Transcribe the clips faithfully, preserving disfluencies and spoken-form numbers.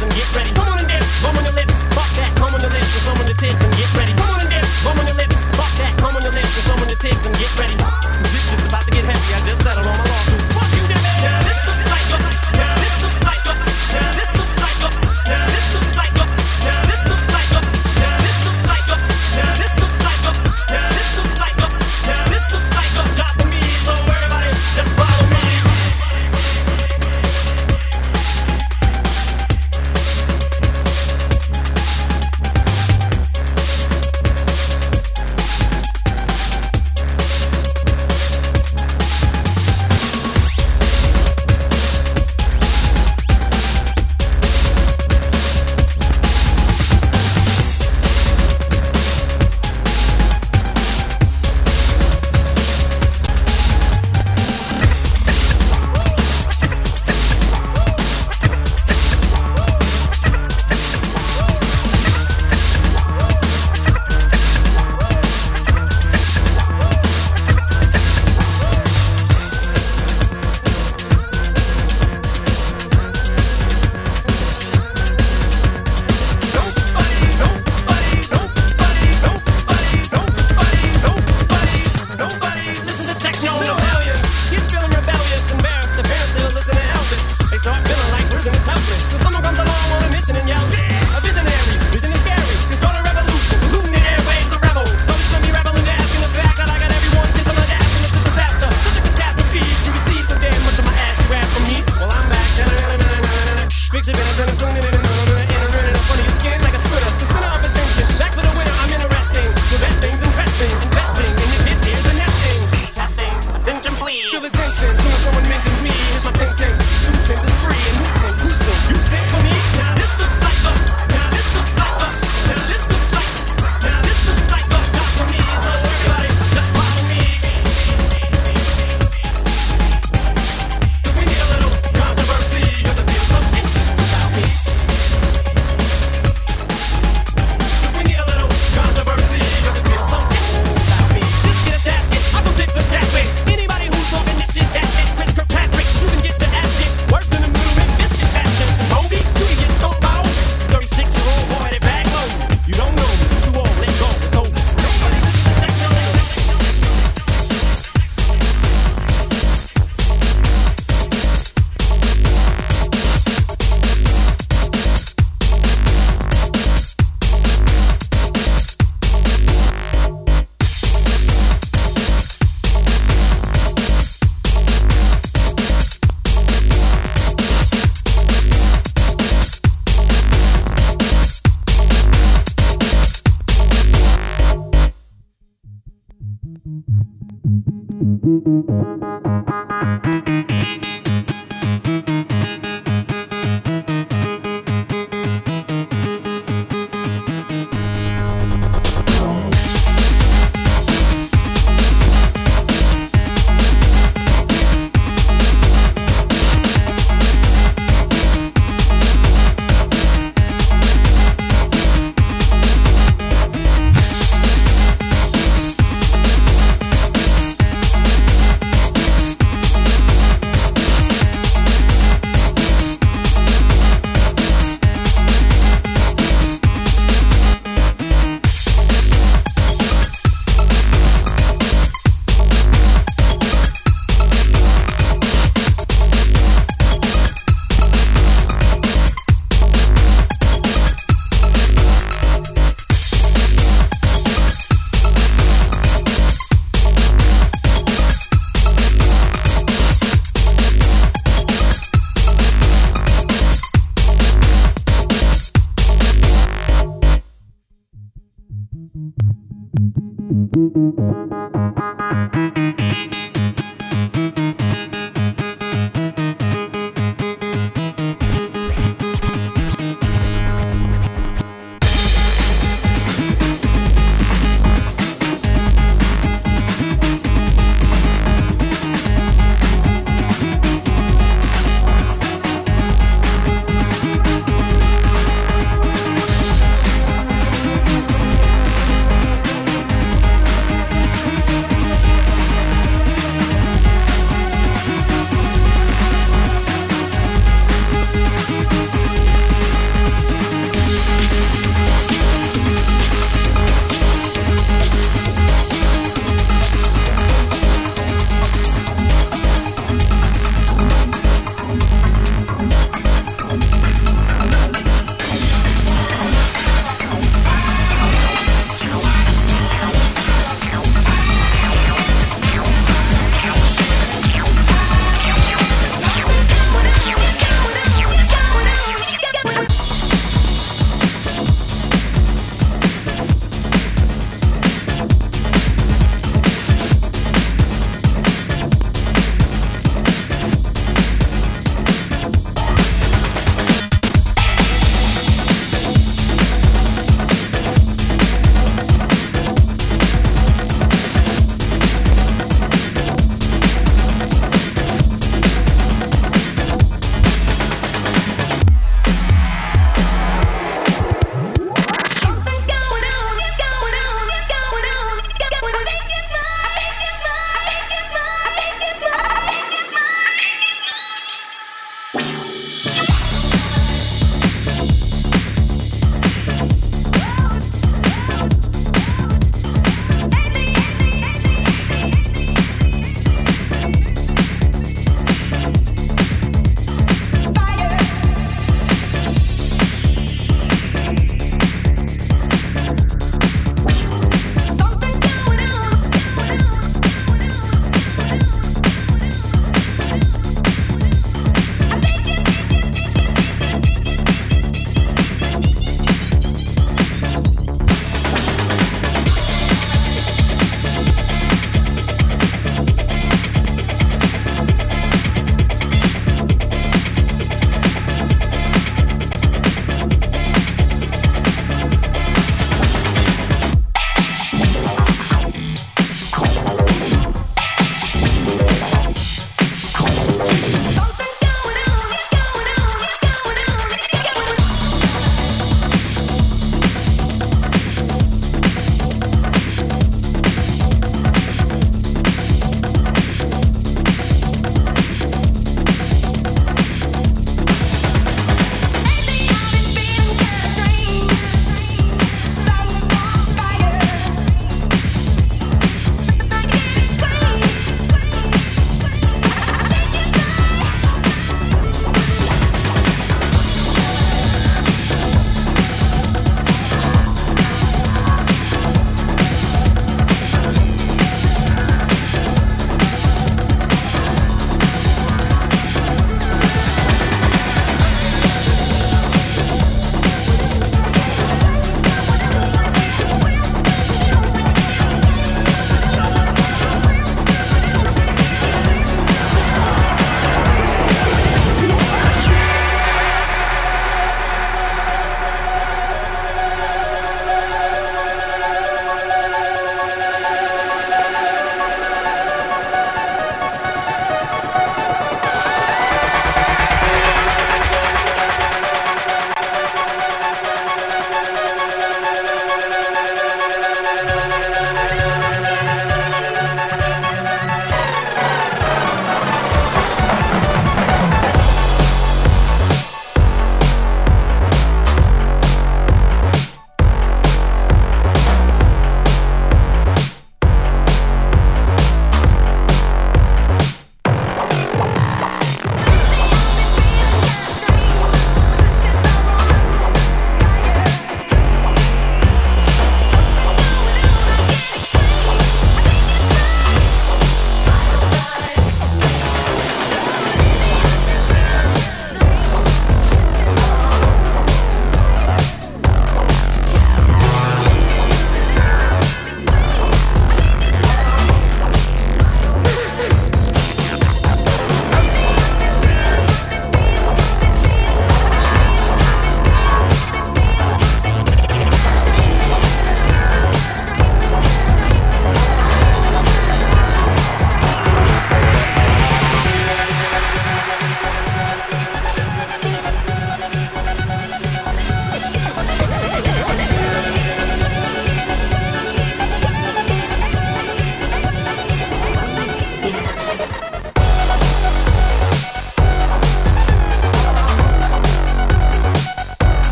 tits and get ready. Come on and dip, bum on your lips, fuck that, come on your lips, and some on your tits and get ready. Come on and dip, bum on your lips, fuck that, come on your lips, and some on your tits and get ready. This shit's about to get heavy, I just settled on my lawsuit. Fuck you, damn it. Now this looks like a, now this looks like a, now this looks like a, now this looks like a, now this looks like a, now this looks like a, now this looks like a, now this looks like a, now this looks like a job for me, so everybody just follow me.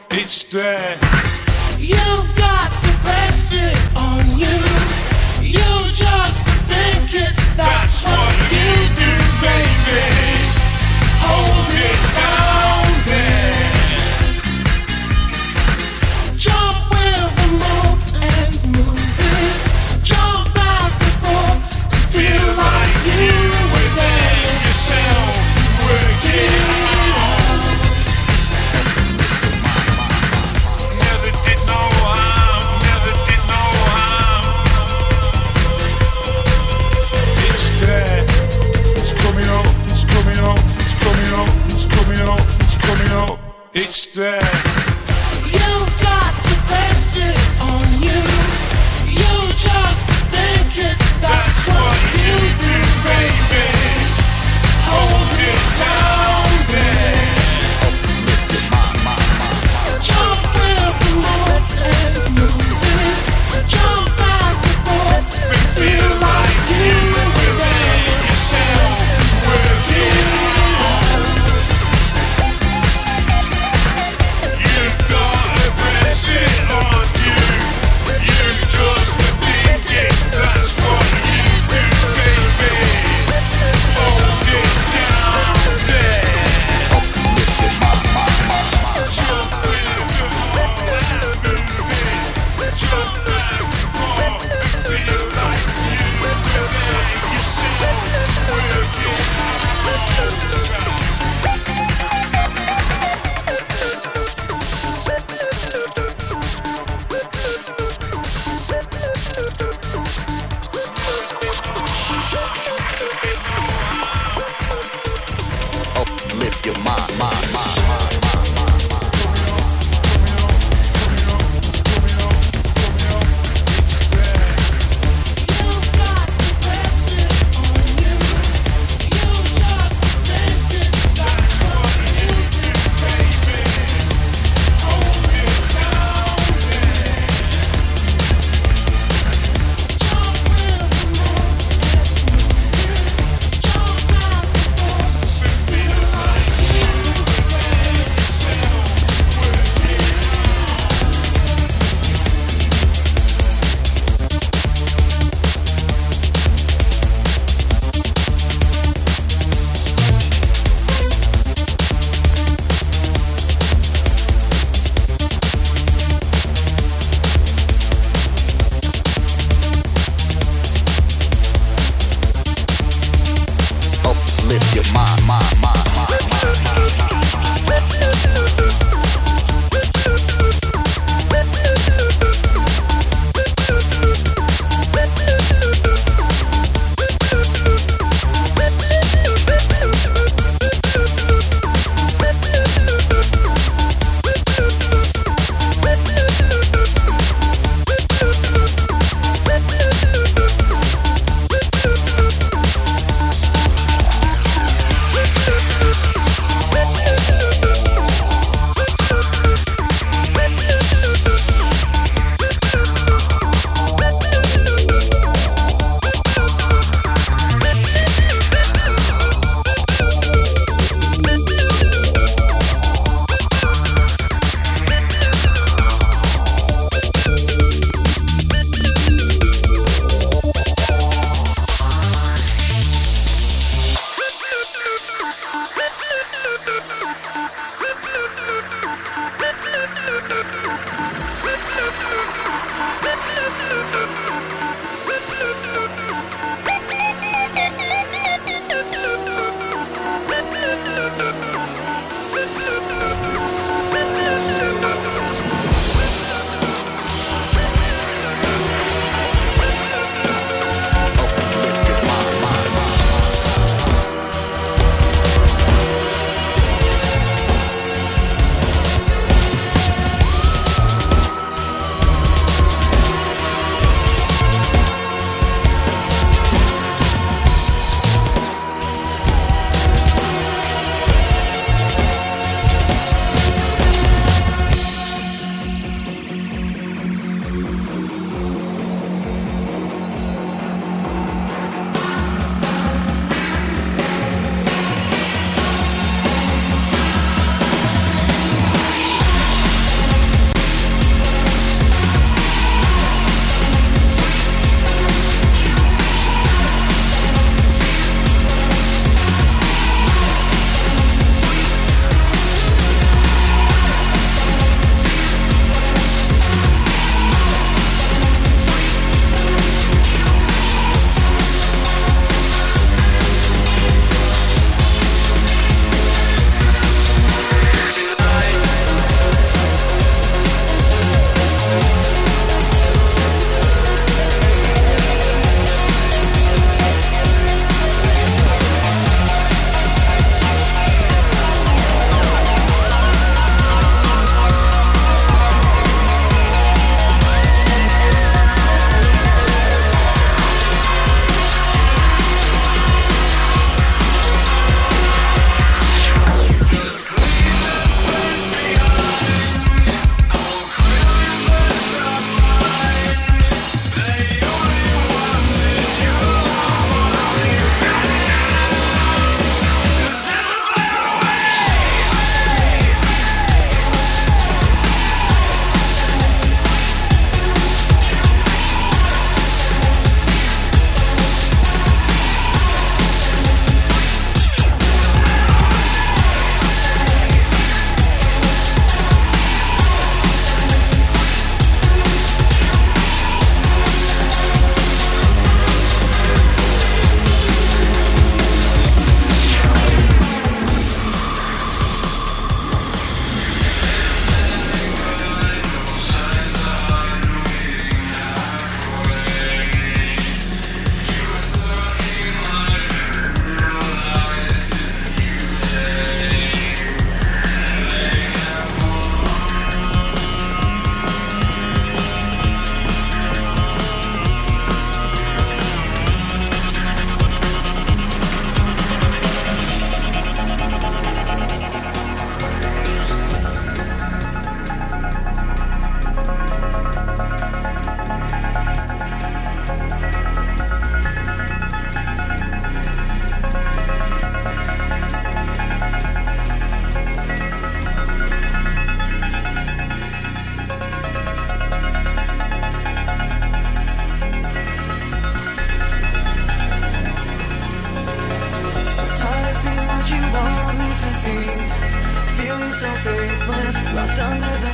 It's there. You've got to press it on you. You just think it, that's, that's what you do, baby. Hold it down there. Jump with the mold and move it. Jump back and forth and feel like you were there yourself. Work it out. Never did no harm, never did no harm. It's there. It's coming up, it's coming up, it's coming up, it's coming up, it's coming up. It's there. You've got to press it on you. You just think it, that's, that's what you do, baby. Hold it down there. Jump with the mold and move it. Jump back and forth and feel like you were there yourself. Work it out. You've got to press it on you. You just think it, that's what you do, baby.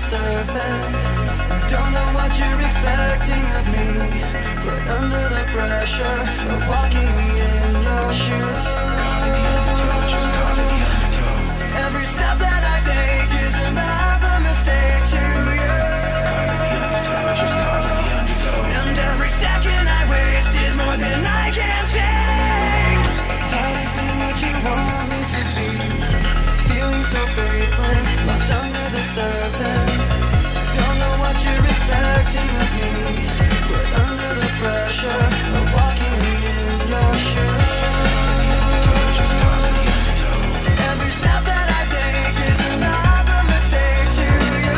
surface. Don't know what you're expecting of me, but under the pressure of walking in your shoes, every step that I take is another mistake to you, and every second I waste is more than I can take. Tired of what you want me to be, feeling so faithless, lost under the surface. Don't know what you're expecting of me, but under the pressure of walking in your shoes, every step that I take is another mistake to you,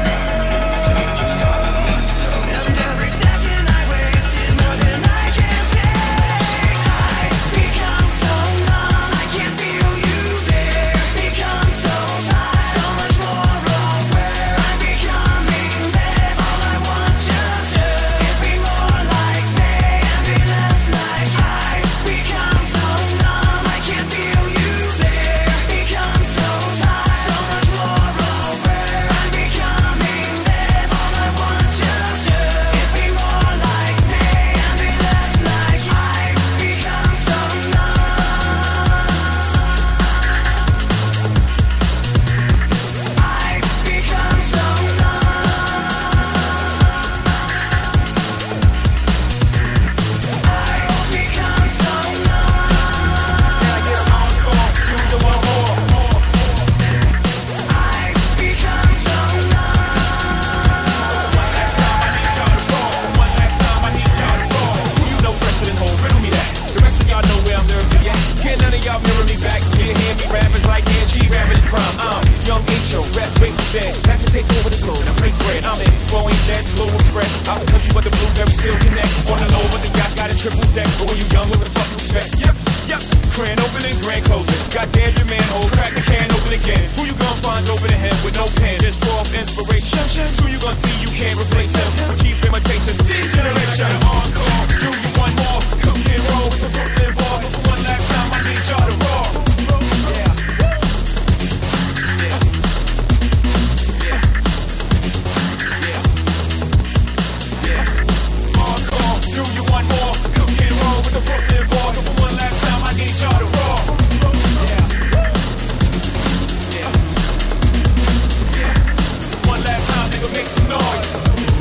and every second I waste is more than I can take. I become so numb, I can't feel you there. Become so tired, so much more aware. I'm becoming this. All I want to do is be more like me and be less like I. Become so numb, I can't feel you there. Become so tired, so much more aware. I'm becoming this. All I want to do is be more like me and be less like I. Become so numb. I've become so take over the globe, now break bread. I'm in flowing jets, global express. Out the country, but the blueberries still connect. On the low, but the yacht got a triple deck. But when you young, what the fuck you expect? Yep, yep. Grand opening, grand closing. Goddamn your manhole, crack the can open again. Who you gonna find over the head with no pen? Just draw up inspiration. Who you gonna see you can't replace him? With cheap imitation, this generation. Encore, do you want more? Cook and roll with the Brooklyn boys. For one last time, I need y'all to roar. Yeah. Do you want more? Cook and roll with the Brooklyn boys. So for one last time, I need y'all to roar. Yeah. Yeah. Yeah. One last time, nigga, make some noise.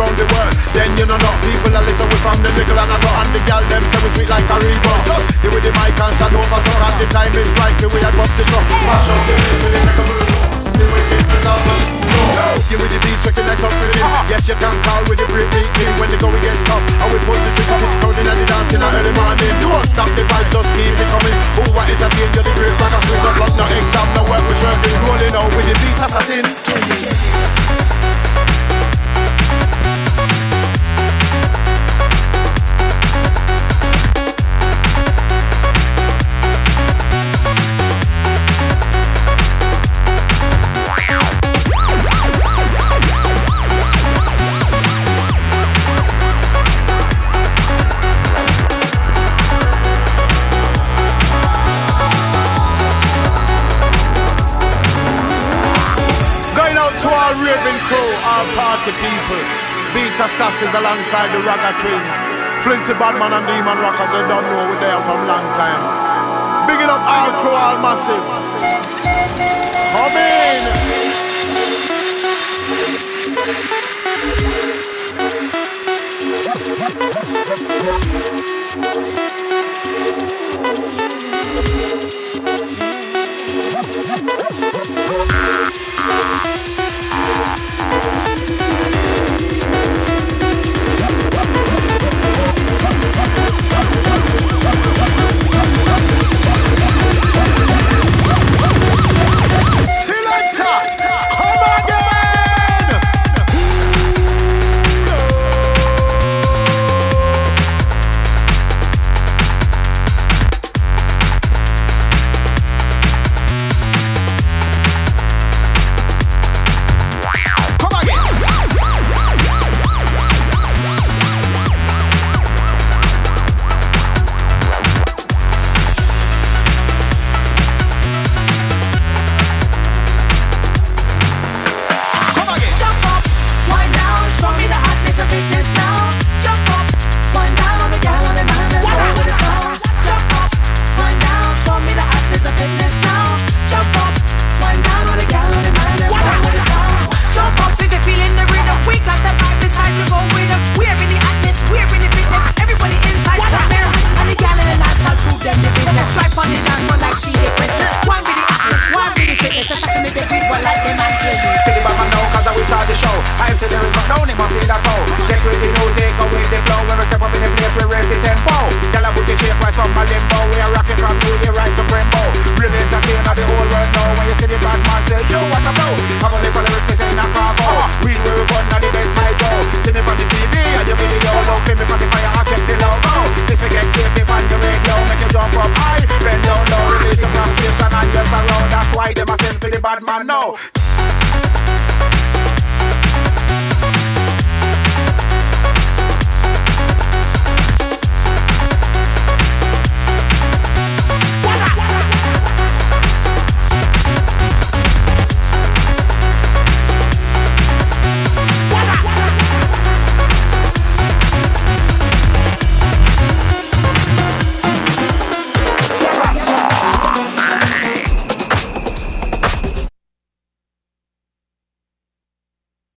round the world. Then you know not people are listen we from the nickel and a dot. And the gal them say we sweet like a river. You with the mic and stand over so and the time is right the way I bump the show. Mash up the place with the make a move. You with the beats over. You with the beats wicked like something rhythm. Yes you can call with the break beat king when the going gets stopped. And we pull the trigger with the crowd in the dance till early morning. You won't stop the vibe, just keep it coming. Who want entertain you the great bag of food. No luck, no exam, no work with serving. Rolling out with the beats assassin. Party people, beats assassins alongside the Ragga Twins, Flinty Badman and Demon Rockers. You don't know we're there from long time. Bigging up all crew, all massive. Come in. Bad man, no.